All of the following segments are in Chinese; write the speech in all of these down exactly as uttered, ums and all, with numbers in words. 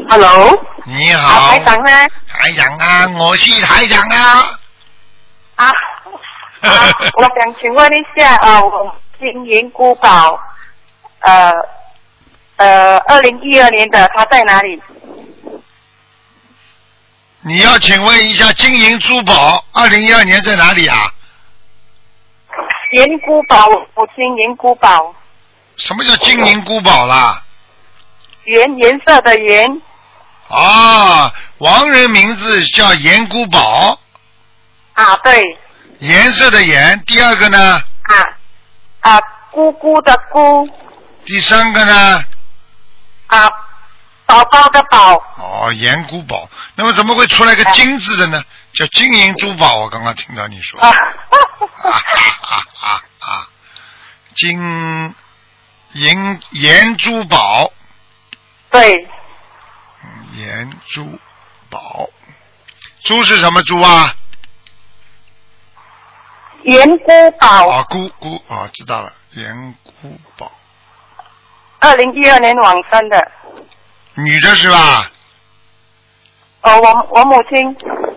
Hello， 你好， 啊、台长呢？ 台长啊，我是台长啊。 啊，啊我想请问一下，呃，我金银古堡，呃呃，二零一二年的，它在哪里？ 你要请问一下，金银珠宝二零一二年在哪里啊？ 银古堡，我金银古堡。 什么叫金银古堡啦？ 颜颜色的颜。 啊，王人名字叫严姑宝。 啊，对。 颜色的颜，第二个呢？ 啊啊，姑姑的姑。 第三个呢？ 啊，宝宝的宝。 哦，严姑宝，那么怎么会出来个金字的呢？叫金银珠宝，我刚刚听到你说。啊哈哈哈哈！金银盐珠宝。 对。 盐珠宝，珠是什么珠啊？ 盐菇宝。 啊，菇菇啊，知道了，盐菇宝。 二零一二年往生的。 女的是吧？ 哦，我我母亲。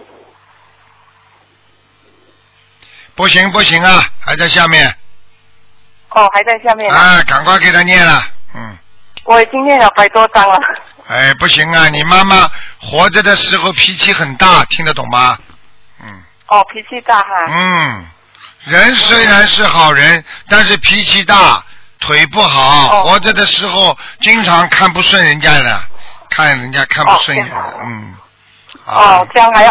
不行不行啊，还在下面。 哦，还在下面。 啊，赶快给他念了，嗯。 我已经念了百多章了。 哎，不行啊！你妈妈活着的时候脾气很大，听得懂吗？嗯。 哦，脾气大哈。 嗯，人虽然是好人，但是脾气大，腿不好， 哦、 活着的时候经常看不顺人家的，看人家看不顺眼的，哦、嗯。 哦，这样还要